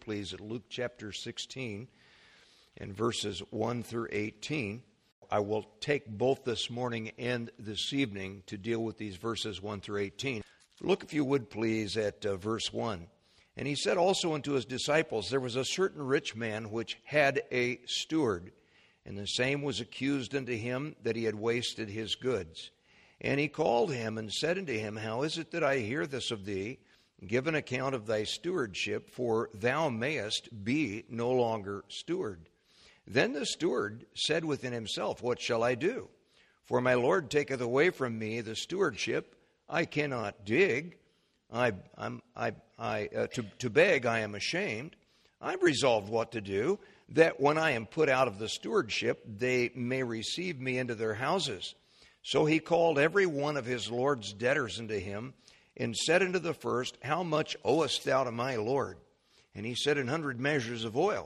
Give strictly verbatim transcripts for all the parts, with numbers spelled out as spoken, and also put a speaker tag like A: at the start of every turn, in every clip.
A: please, at Luke chapter sixteen and verses one through eighteen. I will take both this morning and this evening to deal with these verses one through eighteen. Look, if you would, please, at uh, verse one. And he said also unto his disciples, there was a certain rich man which had a steward, and the same was accused unto him that he had wasted his goods. And he called him and said unto him, how is it that I hear this of thee? Give an account of thy stewardship, for thou mayest be no longer steward. Then the steward said within himself, what shall I do? For my Lord taketh away from me the stewardship. I cannot dig. I, I'm, I, I, uh, to, to beg I am ashamed. I'm resolved what to do, that when I am put out of the stewardship, they may receive me into their houses. So he called every one of his Lord's debtors unto him, and said unto the first, how much owest thou to my Lord? And he said, an hundred measures of oil.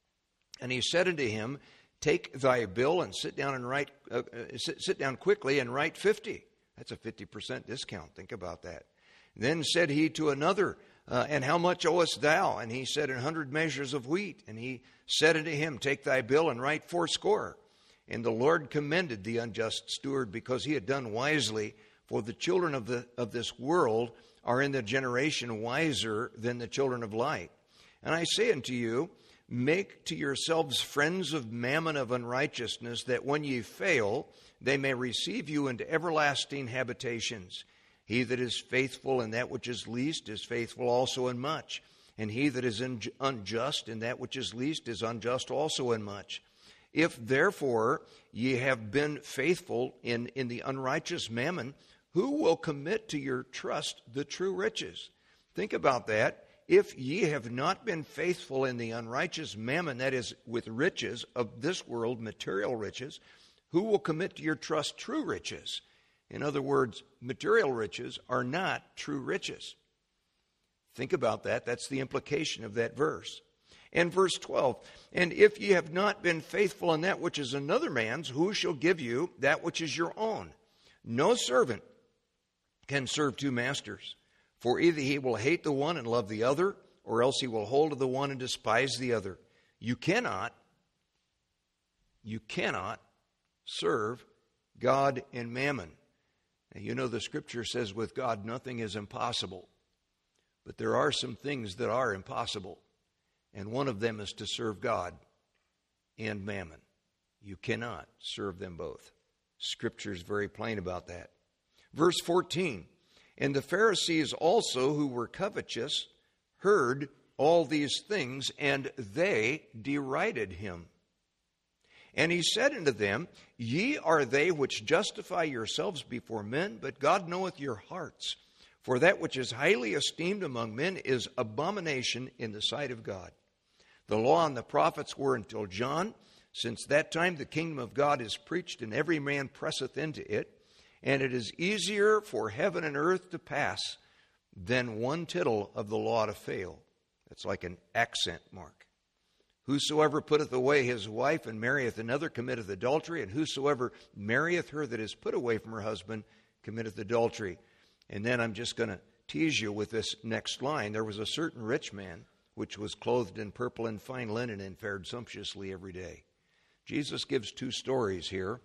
A: And he said unto him, take thy bill and sit down and write. Uh, sit, sit down quickly and write fifty. That's a fifty percent discount. Think about that. Then said he to another, uh, and how much owest thou? And he said, an hundred measures of wheat. And he said unto him, take thy bill and write fourscore. And the Lord commended the unjust steward, because he had done wisely. For the children of the of this world are in the generation wiser than the children of light. And I say unto you, make to yourselves friends of mammon of unrighteousness, that when ye fail, they may receive you into everlasting habitations. He that is faithful in that which is least is faithful also in much. And he that is unjust in that which is least is unjust also in much. If therefore ye have been faithful in, in the unrighteous mammon, who will commit to your trust the true riches? Think about that. If ye have not been faithful in the unrighteous mammon, that is, with riches of this world, material riches, who will commit to your trust true riches? In other words, material riches are not true riches. Think about that. That's the implication of that verse. And verse twelve, and if ye have not been faithful in that which is another man's, who shall give you that which is your own? No servant can serve two masters, for either he will hate the one and love the other, or else he will hold to the one and despise the other. You cannot, you cannot serve God and mammon. Now, you know the scripture says with God nothing is impossible, but there are some things that are impossible. And one of them is to serve God and mammon. You cannot serve them both. Scripture is very plain about that. Verse fourteen, and the Pharisees also, who were covetous, heard all these things, and they derided him. And he said unto them, ye are they which justify yourselves before men, but God knoweth your hearts. For that which is highly esteemed among men is abomination in the sight of God. The law and the prophets were until John. Since that time the kingdom of God is preached, and every man presseth into it. And it is easier for heaven and earth to pass than one tittle of the law to fail. That's like an accent mark. Whosoever putteth away his wife and marrieth another committeth adultery, and whosoever marrieth her that is put away from her husband committeth adultery. And then I'm just going to tease you with this next line. There was a certain rich man which was clothed in purple and fine linen and fared sumptuously every day. Jesus gives two stories here,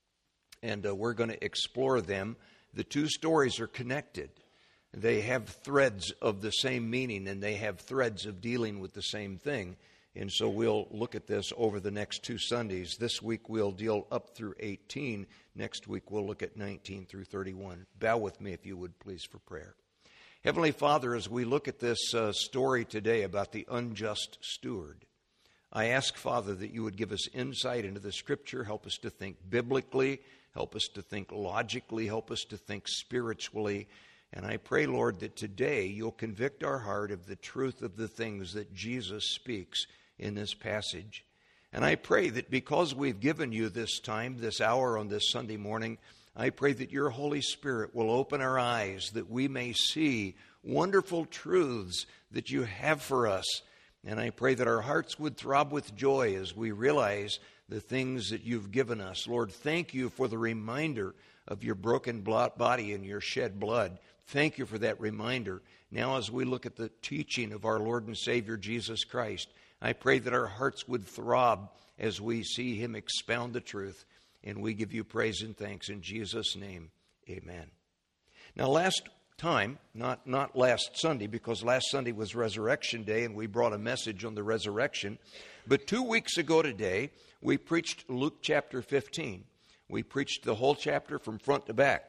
A: and uh, we're going to explore them. The two stories are connected. They have threads of the same meaning, and they have threads of dealing with the same thing. And so we'll look at this over the next two Sundays. This week we'll deal up through eighteen. Next week we'll look at nineteen through thirty-one. Bow with me, if you would, please, for prayer. Heavenly Father, as we look at this uh, story today about the unjust steward, I ask, Father, that you would give us insight into the Scripture, help us to think biblically, help us to think logically, help us to think spiritually. And I pray, Lord, that today you'll convict our heart of the truth of the things that Jesus speaks in this passage. And I pray that because we've given you this time, this hour on this Sunday morning, I pray that your Holy Spirit will open our eyes, that we may see wonderful truths that you have for us. And I pray that our hearts would throb with joy as we realize the things that you've given us. Lord, thank you for the reminder of your broken body and your shed blood. Thank you for that reminder. Now as we look at the teaching of our Lord and Savior Jesus Christ, I pray that our hearts would throb as we see him expound the truth. And we give you praise and thanks in Jesus' name. Amen. Now last time, not, not last Sunday, because last Sunday was Resurrection Day and we brought a message on the resurrection. But two weeks ago today, we preached Luke chapter fifteen. We preached the whole chapter from front to back.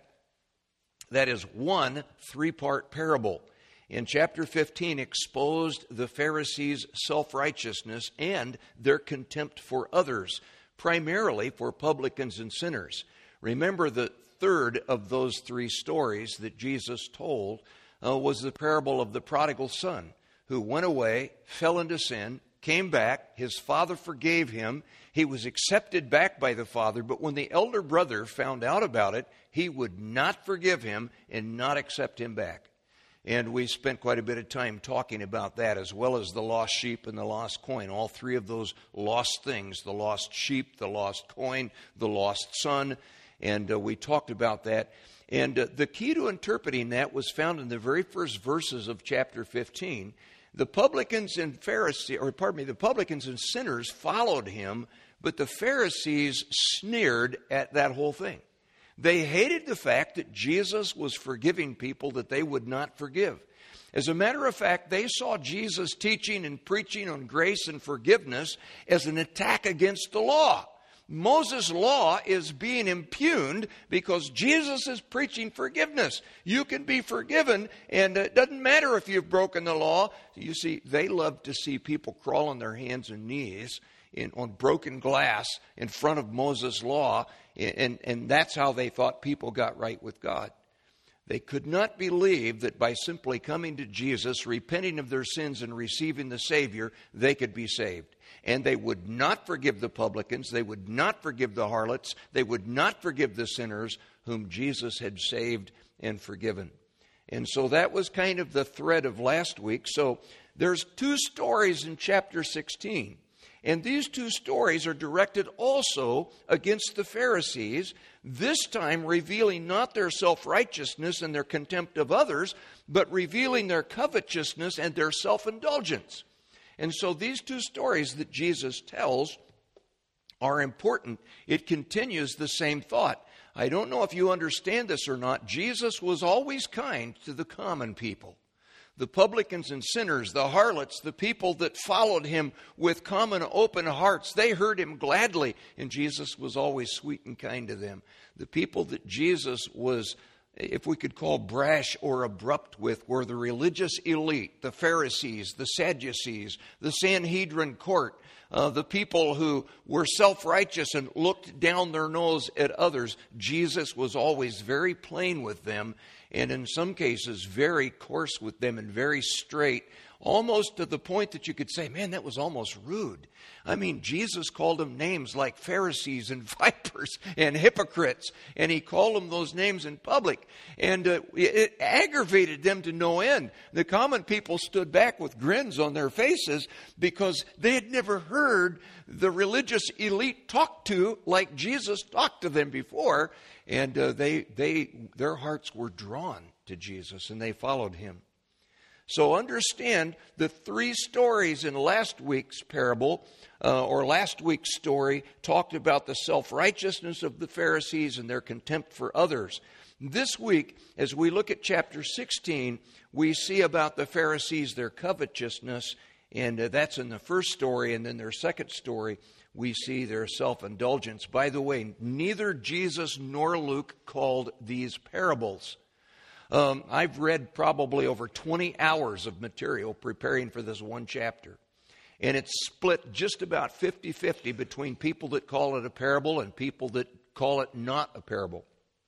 A: That is one three-part parable. In chapter fifteen, exposed the Pharisees' self-righteousness and their contempt for others, primarily for publicans and sinners. Remember, the third of those three stories that Jesus told uh, was the parable of the prodigal son, who went away, fell into sin, came back, his father forgave him, he was accepted back by the father, but when the elder brother found out about it, he would not forgive him and not accept him back. And we spent quite a bit of time talking about that, as well as the lost sheep and the lost coin. All three of those lost things, the lost sheep, the lost coin, the lost son. And uh, we talked about that. And uh, the key to interpreting that was found in the very first verses of chapter fifteen. The publicans and Pharisees, or pardon me, the publicans and sinners followed him, but the Pharisees sneered at that whole thing. They hated the fact that Jesus was forgiving people that they would not forgive. As a matter of fact, they saw Jesus teaching and preaching on grace and forgiveness as an attack against the law. Moses' law is being impugned because Jesus is preaching forgiveness. You can be forgiven, and it doesn't matter if you've broken the law. You see, they love to see people crawl on their hands and knees in, on broken glass in front of Moses' law, and, and that's how they thought people got right with God. They could not believe that by simply coming to Jesus, repenting of their sins and receiving the Savior, they could be saved. And they would not forgive the publicans, they would not forgive the harlots, they would not forgive the sinners whom Jesus had saved and forgiven. And so that was kind of the thread of last week. So there's two stories in chapter sixteen. And these two stories are directed also against the Pharisees, this time revealing not their self-righteousness and their contempt of others, but revealing their covetousness and their self-indulgence. And so these two stories that Jesus tells are important. It continues the same thought. I don't know if you understand this or not. Jesus was always kind to the common people. The publicans and sinners, the harlots, the people that followed him with common open hearts, they heard him gladly, and Jesus was always sweet and kind to them. The people that Jesus was, if we could call brash or abrupt with, were the religious elite, the Pharisees, the Sadducees, the Sanhedrin court, uh, the people who were self-righteous and looked down their nose at others. Jesus was always very plain with them, and in some cases very coarse with them and very straight, almost to the point that you could say, man, that was almost rude. I mean, Jesus called them names like Pharisees and vipers and hypocrites, and he called them those names in public, and uh, it aggravated them to no end. The common people stood back with grins on their faces because they had never heard the religious elite talk to like Jesus talked to them before, and uh, they they their hearts were drawn to Jesus, and they followed him. So understand the three stories in last week's parable, uh, or last week's story, talked about the self-righteousness of the Pharisees and their contempt for others. This week, as we look at chapter sixteen, we see about the Pharisees, their covetousness, and uh, that's in the first story, and then their second story, we see their self-indulgence. By the way, neither Jesus nor Luke called these parables. Um, I've read probably over twenty hours of material preparing for this one chapter. And it's split just about fifty-fifty between people that call it a parable and people that call it not a parable.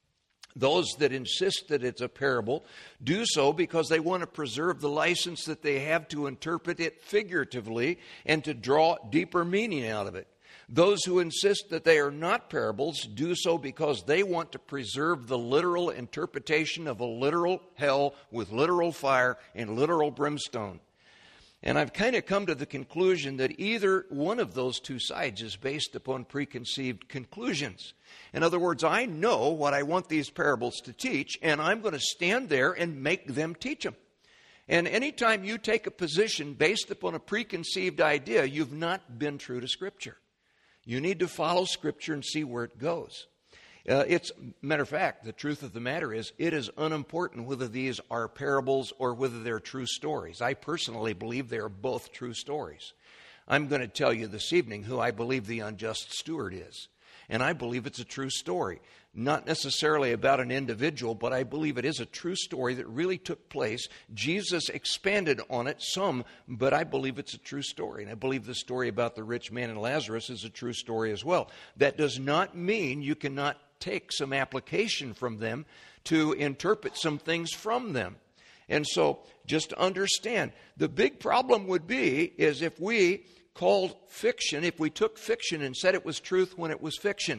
A: Those that insist that it's a parable do so because they want to preserve the license that they have to interpret it figuratively and to draw deeper meaning out of it. Those who insist that they are not parables do so because they want to preserve the literal interpretation of a literal hell with literal fire and literal brimstone. And I've kind of come to the conclusion that either one of those two sides is based upon preconceived conclusions. In other words, I know what I want these parables to teach, and I'm going to stand there and make them teach them. And anytime you take a position based upon a preconceived idea, you've not been true to Scripture. You need to follow Scripture and see where it goes. Uh, it's, matter of fact, the truth of the matter is, it is unimportant whether these are parables or whether they're true stories. I personally believe they are both true stories. I'm going to tell you this evening who I believe the unjust steward is. And I believe it's a true story. Not necessarily about an individual, but I believe it is a true story that really took place. Jesus expanded on it some, but I believe it's a true story. And I believe the story about the rich man and Lazarus is a true story as well. That does not mean you cannot take some application from them to interpret some things from them. And so just understand, the big problem would be is if we called fiction, if we took fiction and said it was truth when it was fiction.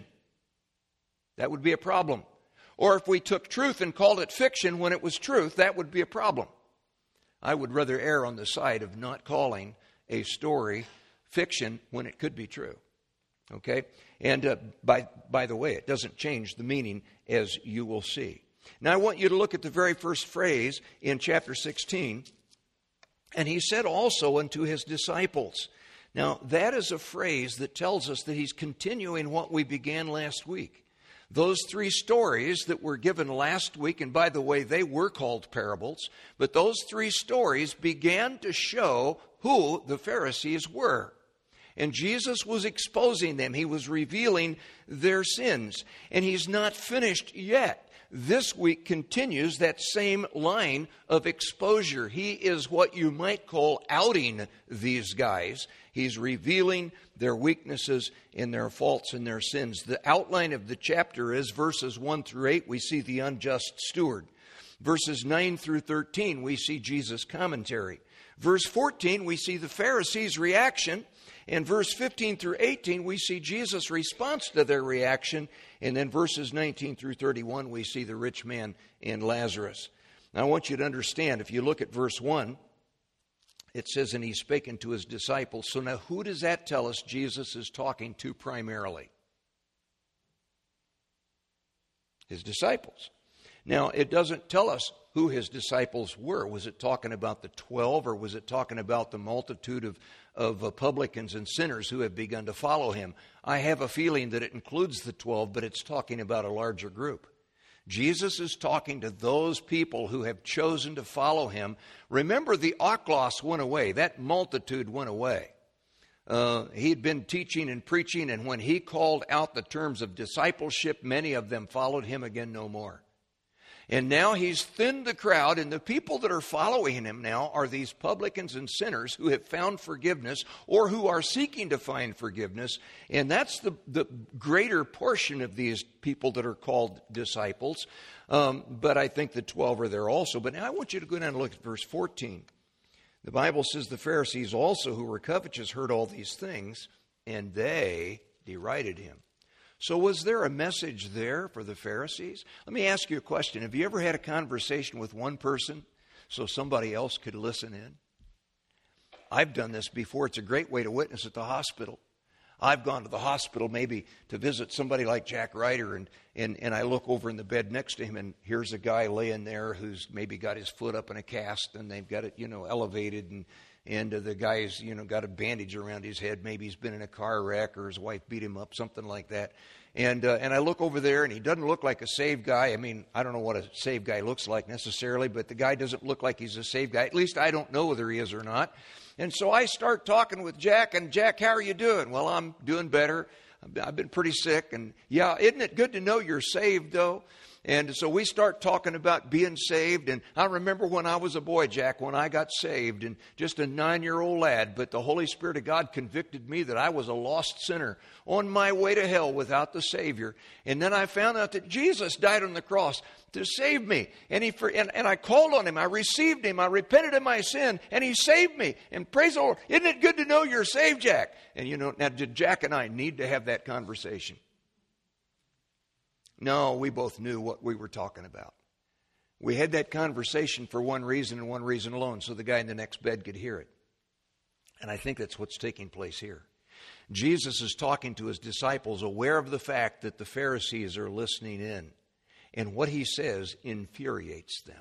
A: That would be a problem. Or if we took truth and called it fiction when it was truth, that would be a problem. I would rather err on the side of not calling a story fiction when it could be true. Okay? And uh, by, by the way, it doesn't change the meaning, as you will see. Now I want you to look at the very first phrase in chapter sixteen. And he said also unto his disciples. Now that is a phrase that tells us that he's continuing what we began last week. Those three stories that were given last week, and by the way, they were called parables, but those three stories began to show who the Pharisees were. And Jesus was exposing them. He was revealing their sins. And he's not finished yet. This week continues that same line of exposure. He is what you might call outing these guys. He's revealing their weaknesses and their faults and their sins. The outline of the chapter is verses one through eight, we see the unjust steward. Verses nine through thirteen, we see Jesus' commentary. Verse fourteen, we see the Pharisees' reaction. In verse fifteen through eighteen, we see Jesus' response to their reaction. And then verses nineteen through thirty-one, we see the rich man and Lazarus. Now, I want you to understand, if you look at verse one, it says, and he spake unto his disciples. So now, who does that tell us Jesus is talking to primarily? His disciples. Now, it doesn't tell us who his disciples were. Was it talking about the twelve, or was it talking about the multitude of, of uh, publicans and sinners who have begun to follow him? I have a feeling that it includes the twelve, but it's talking about a larger group. Jesus is talking to those people who have chosen to follow him. Remember, the aklos went away. That multitude went away. Uh, he'd been teaching and preaching, and when he called out the terms of discipleship, many of them followed him again no more. And now he's thinned the crowd, and the people that are following him now are these publicans and sinners who have found forgiveness or who are seeking to find forgiveness. And that's the, the greater portion of these people that are called disciples. Um, but I think the twelve are there also. But now I want you to go down and look at verse fourteen. The Bible says the Pharisees also, who were covetous, heard all these things, and they derided him. So was there a message there for the Pharisees? Let me ask you a question. Have you ever had a conversation with one person so somebody else could listen in? I've done this before. It's a great way to witness at the hospital. I've gone to the hospital maybe to visit somebody like Jack Ryder, and, and, and I look over in the bed next to him, and here's a guy laying there who's maybe got his foot up in a cast, and they've got it, you know, elevated, and And uh, the guy's, you know, got a bandage around his head. Maybe he's been in a car wreck or his wife beat him up, something like that. And uh, and I look over there, and he doesn't look like a saved guy. I mean, I don't know what a saved guy looks like necessarily, but the guy doesn't look like he's a saved guy. At least I don't know whether he is or not. And so I start talking with Jack, and Jack, how are you doing? Well, I'm doing better. I've been pretty sick. And yeah, isn't it good to know you're saved, though? And so we start talking about being saved. And I remember when I was a boy, Jack, when I got saved, and just a nine-year-old lad, but the Holy Spirit of God convicted me that I was a lost sinner on my way to hell without the Savior. And then I found out that Jesus died on the cross to save me. And he and, and I called on him. I received him. I repented of my sin, and he saved me. And praise the Lord. Isn't it good to know you're saved, Jack? And you know, now Jack and I need to have that conversation. No, we both knew what we were talking about. We had that conversation for one reason and one reason alone, so the guy in the next bed could hear it. And I think that's what's taking place here. Jesus is talking to his disciples, aware of the fact that the Pharisees are listening in. And what he says infuriates them.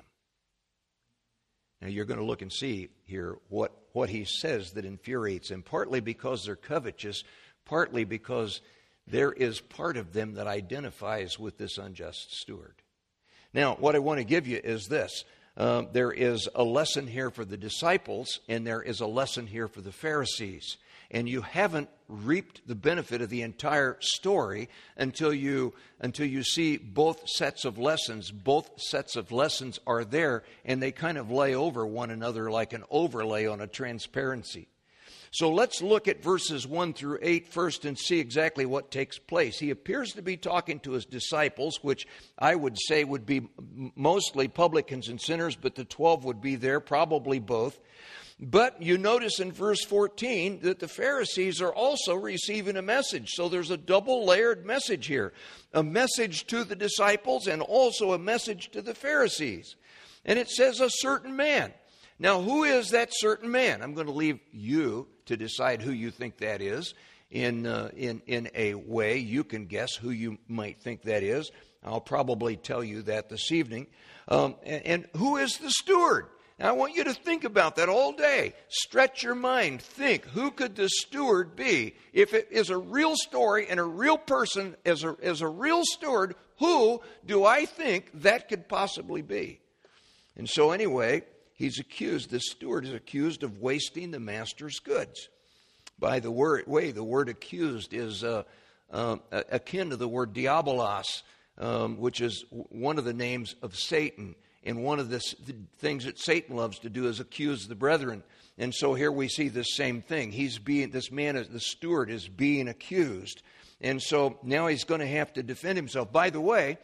A: Now you're going to look and see here what, what he says that infuriates them, partly because they're covetous, partly because there is part of them that identifies with this unjust steward. Now, what I want to give you is this. Um, there is a lesson here for the disciples, and there is a lesson here for the Pharisees. And you haven't reaped the benefit of the entire story until you until you see both sets of lessons. Both sets of lessons are there, and they kind of lay over one another like an overlay on a transparency. So let's look at verses one through eight first and see exactly what takes place. He appears to be talking to his disciples, which I would say would be mostly publicans and sinners, but the twelve would be there, probably both. But you notice in verse fourteen that the Pharisees are also receiving a message. So there's a double-layered message here. A message to the disciples and also a message to the Pharisees. And it says a certain man. Now, who is that certain man? I'm going to leave you to decide who you think that is. In, uh, in, in a way, you can guess who you might think that is. I'll probably tell you that this evening. Um, and, and who is the steward? Now, I want you to think about that all day. Stretch your mind. Think, who could the steward be? If it is a real story and a real person as a, as a real steward, who do I think that could possibly be? And so anyway, he's accused, this steward is accused of wasting the master's goods. By the word, way, the word accused is uh, uh, akin to the word diabolos, um, which is one of the names of Satan. And one of the things that Satan loves to do is accuse the brethren. And so here we see this same thing. He's being, this man, the steward, is being accused. And so now he's going to have to defend himself. By the way,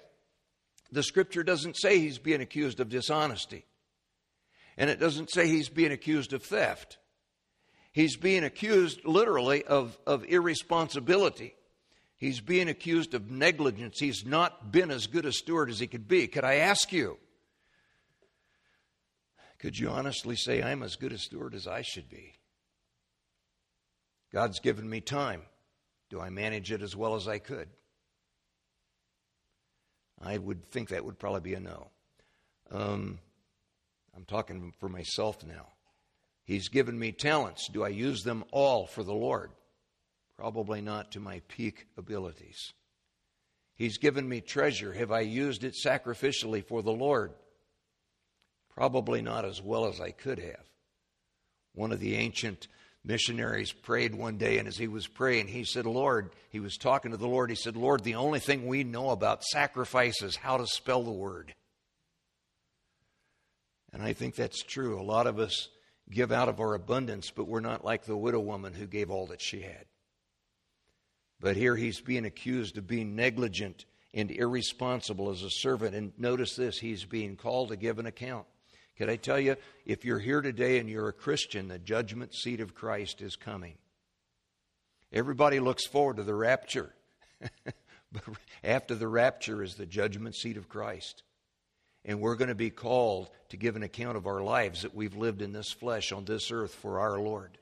A: the scripture doesn't say he's being accused of dishonesty. And it doesn't say he's being accused of theft. He's being accused literally of, of irresponsibility. He's being accused of negligence. He's not been as good a steward as he could be. Could I ask you, could you honestly say, I'm as good a steward as I should be? God's given me time. Do I manage it as well as I could? I would think that would probably be a no. Um, I'm talking for myself now. He's given me talents. Do I use them all for the Lord? Probably not to my peak abilities. He's given me treasure. Have I used it sacrificially for the Lord? Probably not as well as I could have. One of the ancient missionaries prayed one day, and as he was praying, he said, Lord, he was talking to the Lord, he said, Lord, the only thing we know about sacrifice is how to spell the word. And I think that's true. A lot of us give out of our abundance, but we're not like the widow woman who gave all that she had. But here he's being accused of being negligent and irresponsible as a servant. And notice this, he's being called to give an account. Can I tell you, if you're here today and you're a Christian, the judgment seat of Christ is coming. Everybody looks forward to the rapture. But after the rapture is the judgment seat of Christ. And we're going to be called to give an account of our lives that we've lived in this flesh on this earth for our Lord.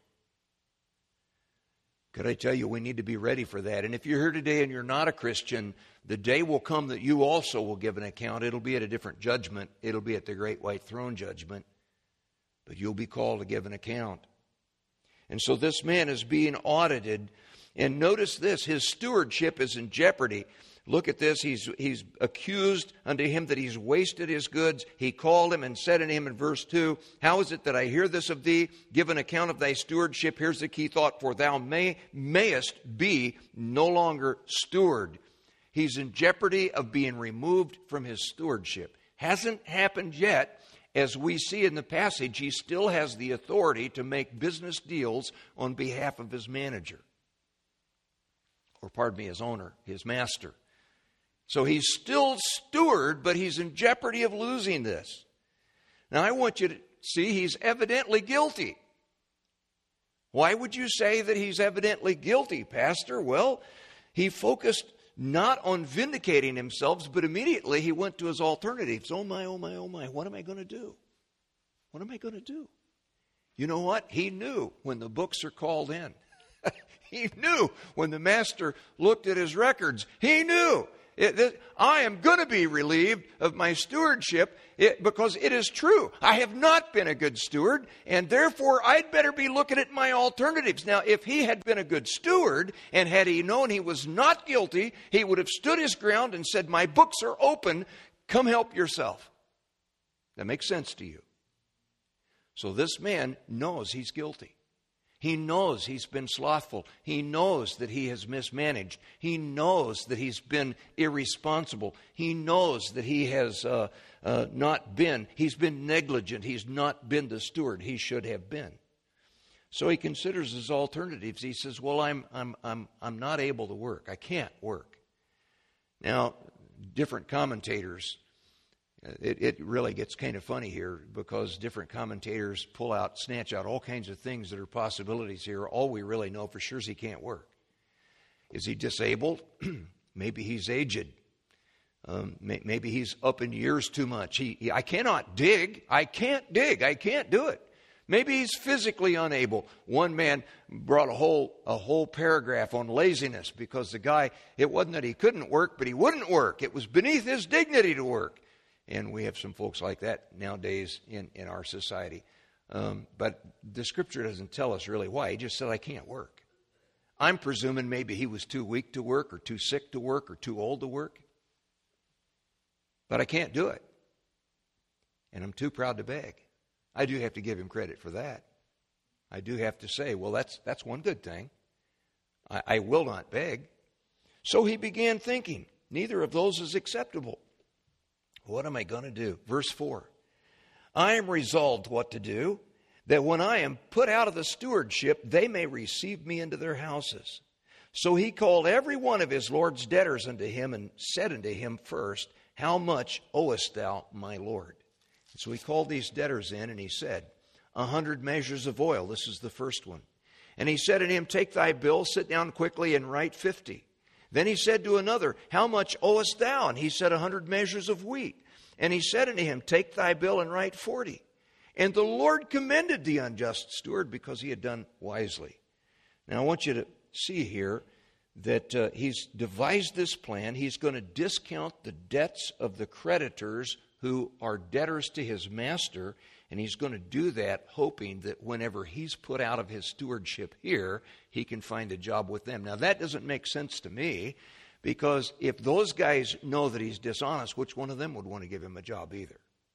A: Could I tell you, we need to be ready for that. And if you're here today and you're not a Christian, the day will come that you also will give an account. It'll be at a different judgment. It'll be at the great white throne judgment. But you'll be called to give an account. And so this man is being audited. And notice this, his stewardship is in jeopardy. Look at this. He's, he's accused unto him that he's wasted his goods. He called him and said unto him in verse two, how is it that I hear this of thee? Give an account of thy stewardship. Here's the key thought. For thou may, mayest be no longer steward. He's in jeopardy of being removed from his stewardship. Hasn't happened yet. As we see in the passage, he still has the authority to make business deals on behalf of his manager. Or pardon me, his owner, his master. So he's still steward, but he's in jeopardy of losing this. Now I want you to see he's evidently guilty. Why would you say that he's evidently guilty, Pastor? Well, he focused not on vindicating himself, but immediately he went to his alternatives. Oh my, oh my, oh my, what am I going to do? What am I going to do? You know what? He knew when the books are called in. He knew when the master looked at his records. He knew. It, it, I am going to be relieved of my stewardship it, because it is true. I have not been a good steward, and therefore I'd better be looking at my alternatives. Now, if he had been a good steward, and had he known he was not guilty, he would have stood his ground and said, my books are open, come help yourself. That makes sense to you. So this man knows he's guilty. He knows he's been slothful. He knows that he has mismanaged. He knows that he's been irresponsible. He knows that he has uh, uh, not been, he's been negligent. He's not been the steward he should have been. So he considers his alternatives. He says, well, I'm, I'm, I'm, I'm not able to work. I can't work. Now, different commentators, It, it really gets kind of funny here because different commentators pull out, snatch out all kinds of things that are possibilities here. All we really know for sure is he can't work. Is he disabled? Maybe he's aged. Um, may, maybe he's up in years too much. He, he, I cannot dig. I can't dig. I can't do it. Maybe he's physically unable. One man brought a whole a whole paragraph on laziness because the guy, it wasn't that he couldn't work, but he wouldn't work. It was beneath his dignity to work. And we have some folks like that nowadays in, in our society. Um, but the Scripture doesn't tell us really why. He just said, I can't work. I'm presuming maybe he was too weak to work or too sick to work or too old to work. But I can't do it. And I'm too proud to beg. I do have to give him credit for that. I do have to say, well, that's, that's one good thing. I, I will not beg. So he began thinking, neither of those is acceptable. What am I going to do? Verse four. I am resolved what to do, that when I am put out of the stewardship, they may receive me into their houses. So he called every one of his Lord's debtors unto him, and said unto him first, how much owest thou, my Lord? And so he called these debtors in, and he said, a hundred measures of oil. This is the first one. And he said unto him, take thy bill, sit down quickly, and write fifty. Then he said to another, how much owest thou? And he said, a hundred measures of wheat. And he said unto him, take thy bill and write forty. And the Lord commended the unjust steward because he had done wisely. Now I want you to see here that uh, he's devised this plan. He's going to discount the debts of the creditors who are debtors to his master. And he's going to do that hoping that whenever he's put out of his stewardship here, he can find a job with them. Now, that doesn't make sense to me, because if those guys know that he's dishonest, which one of them would want to give him a job either?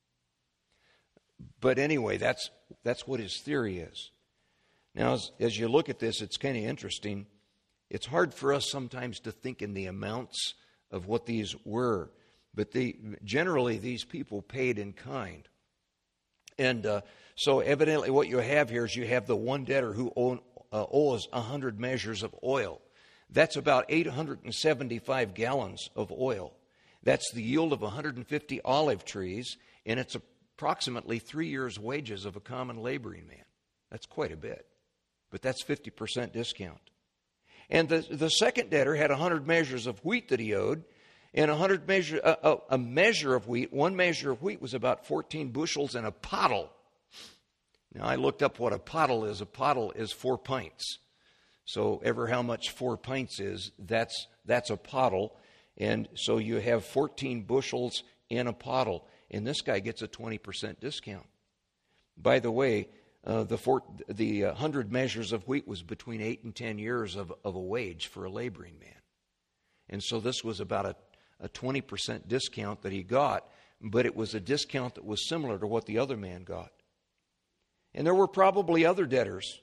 A: But anyway, that's that's what his theory is. Now, as, as you look at this, it's kind of interesting. It's hard for us sometimes to think in the amounts of what these were. But the, generally, these people paid in kind. And uh, so evidently what you have here is you have the one debtor who owe, uh, owes one hundred measures of oil. That's about eight hundred seventy-five gallons of oil. That's the yield of one hundred fifty olive trees, and it's approximately three years' wages of a common laboring man. That's quite a bit. But that's fifty percent discount. And the, the second debtor had one hundred measures of wheat that he owed, and a hundred measure, a, a measure of wheat, one measure of wheat was about fourteen bushels and a pottle. Now, I looked up what a pottle is. A pottle is four pints. So ever how much four pints is, that's that's a pottle. And so you have fourteen bushels in a pottle. And this guy gets a twenty percent discount. By the way, uh, the four, the uh, hundred measures of wheat was between eight and ten years of, of a wage for a laboring man. And so this was about a a twenty percent discount that he got, but it was a discount that was similar to what the other man got. And there were probably other debtors.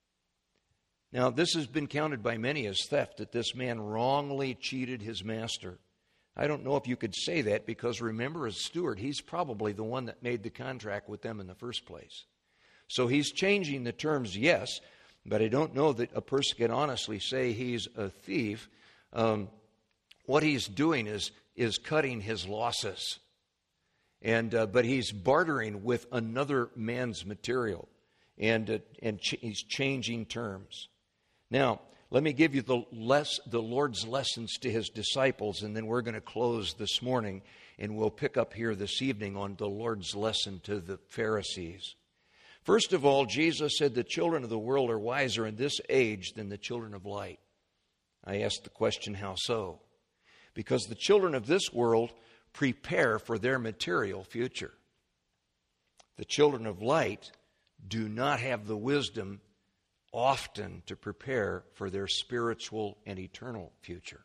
A: Now, this has been counted by many as theft, that this man wrongly cheated his master. I don't know if you could say that, because remember, as steward, he's probably the one that made the contract with them in the first place. So he's changing the terms, yes, but I don't know that a person can honestly say he's a thief. Um, What he's doing is is cutting his losses, and uh, but he's bartering with another man's material, and uh, and ch- he's changing terms. Now, let me give you the less the Lord's lessons to his disciples, and then we're going to close this morning, and we'll pick up here this evening on the Lord's lesson to the Pharisees. First of all, Jesus said the children of the world are wiser in this age than the children of light. I asked the question, how so? Because the children of this world prepare for their material future. The children of light do not have the wisdom often to prepare for their spiritual and eternal future.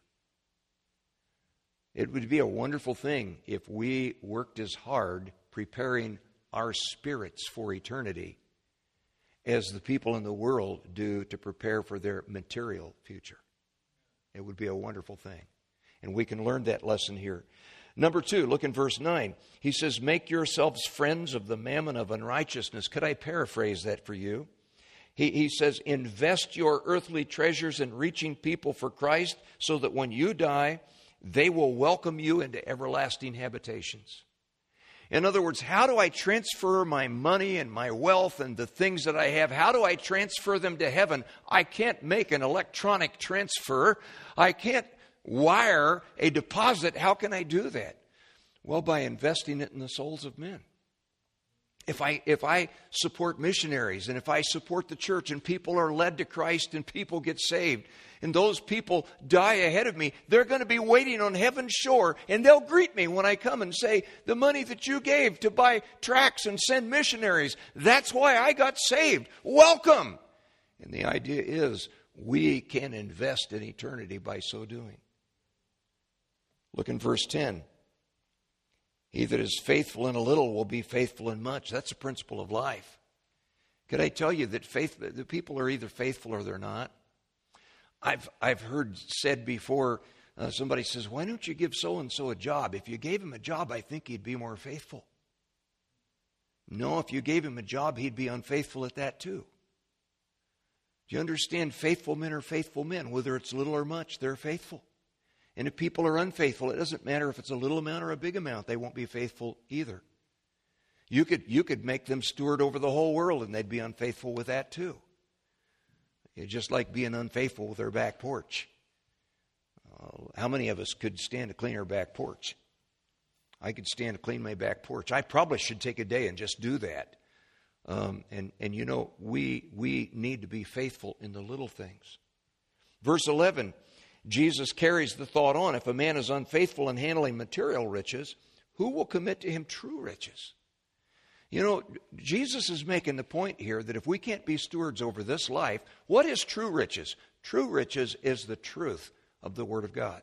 A: It would be a wonderful thing if we worked as hard preparing our spirits for eternity as the people in the world do to prepare for their material future. It would be a wonderful thing. And we can learn that lesson here. Number two, look in verse nine. He says, make yourselves friends of the mammon of unrighteousness. Could I paraphrase that for you? He, he says, invest your earthly treasures in reaching people for Christ so that when you die, they will welcome you into everlasting habitations. In other words, how do I transfer my money and my wealth and the things that I have? How do I transfer them to heaven? I can't make an electronic transfer. I can't wire a deposit. How can I do that? Well, by investing it in the souls of men. If I if I support missionaries and if I support the church and people are led to Christ and people get saved and those people die ahead of me, they're going to be waiting on heaven's shore and they'll greet me when I come and say, the money that you gave to buy tracts and send missionaries, that's why I got saved. Welcome. And the idea is we can invest in eternity by so doing. Look in verse ten. He that is faithful in a little will be faithful in much. That's a principle of life. Could I tell you that faith, the people are either faithful or they're not? I've I've heard said before, uh, somebody says, why don't you give so-and-so a job? If you gave him a job, I think he'd be more faithful. No, if you gave him a job, he'd be unfaithful at that too. Do you understand? Faithful men are faithful men. Whether it's little or much, they're faithful. And if people are unfaithful, it doesn't matter if it's a little amount or a big amount. They won't be faithful either. You could, you could make them steward over the whole world and they'd be unfaithful with that too. It's just like being unfaithful with their back porch. Uh, how many of us could stand to clean our back porch? I could stand to clean my back porch. I probably should take a day and just do that. Um, and, and you know, we, we need to be faithful in the little things. Verse eleven. Jesus carries the thought on, if a man is unfaithful in handling material riches, who will commit to him true riches? You know, Jesus is making the point here that if we can't be stewards over this life, what is true riches? True riches is the truth of the Word of God.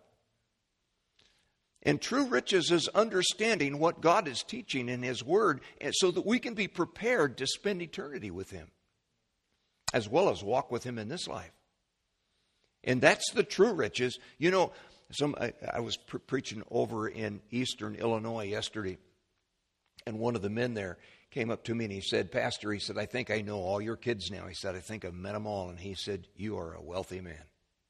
A: And true riches is understanding what God is teaching in His Word so that we can be prepared to spend eternity with Him, as well as walk with Him in this life. And that's the true riches. You know, some I, I was pre- preaching over in eastern Illinois yesterday, and one of the men there came up to me and he said, Pastor, he said, I think I know all your kids now. He said, I think I've met them all. And he said, you are a wealthy man.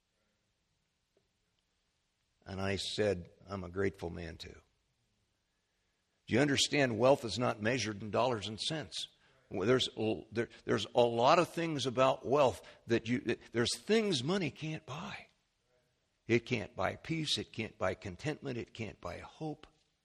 A: And I said, I'm a grateful man too. Do you understand wealth is not measured in dollars and cents? There's there, there's a lot of things about wealth that you there's things money can't buy. It can't buy peace, it can't buy contentment, it can't buy hope.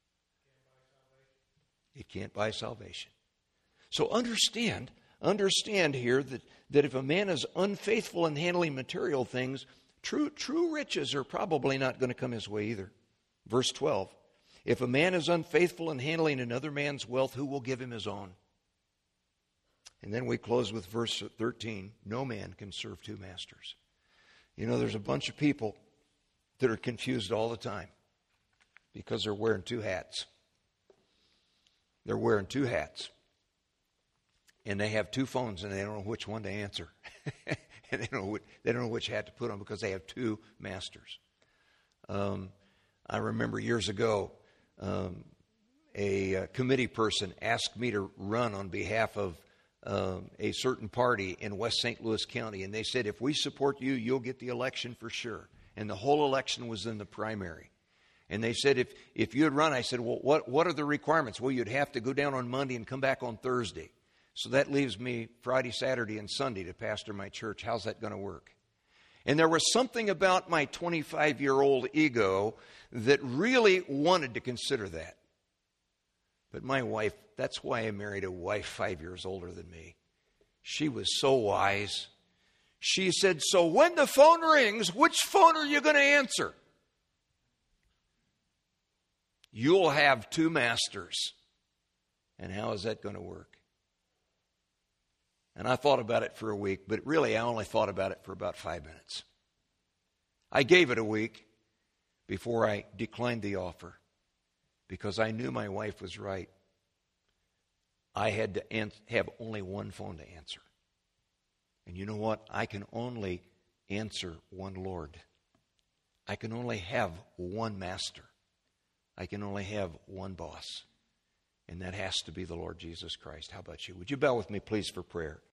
A: It can't buy salvation. So understand, understand here that, that if a man is unfaithful in handling material things, true true riches are probably not going to come his way either. Verse twelve. If a man is unfaithful in handling another man's wealth, who will give him his own? And then we close with verse thirteen. No man can serve two masters. You know, there's a bunch of people that are confused all the time because they're wearing two hats. They're wearing two hats. And they have two phones and they don't know which one to answer. And they don't know which, they don't know which hat to put on because they have two masters. Um, I remember years ago, um, a, a committee person asked me to run on behalf of Um, a certain party in West Saint Louis County, and they said, if we support you, you'll get the election for sure. And the whole election was in the primary. And they said, if if you had run, I said, well, what, what are the requirements? Well, you'd have to go down on Monday and come back on Thursday. So that leaves me Friday, Saturday, and Sunday to pastor my church. How's that going to work? And there was something about my twenty-five-year-old ego that really wanted to consider that. But my wife, that's why I married a wife five years older than me. She was so wise. She said, so when the phone rings, which phone are you going to answer? You'll have two masters. And how is that going to work? And I thought about it for a week, but really I only thought about it for about five minutes. I gave it a week before I declined the offer because I knew my wife was right. I had to an- have only one phone to answer. And you know what? I can only answer one Lord. I can only have one master. I can only have one boss. And that has to be the Lord Jesus Christ. How about you? Would you bow with me, please, for prayer?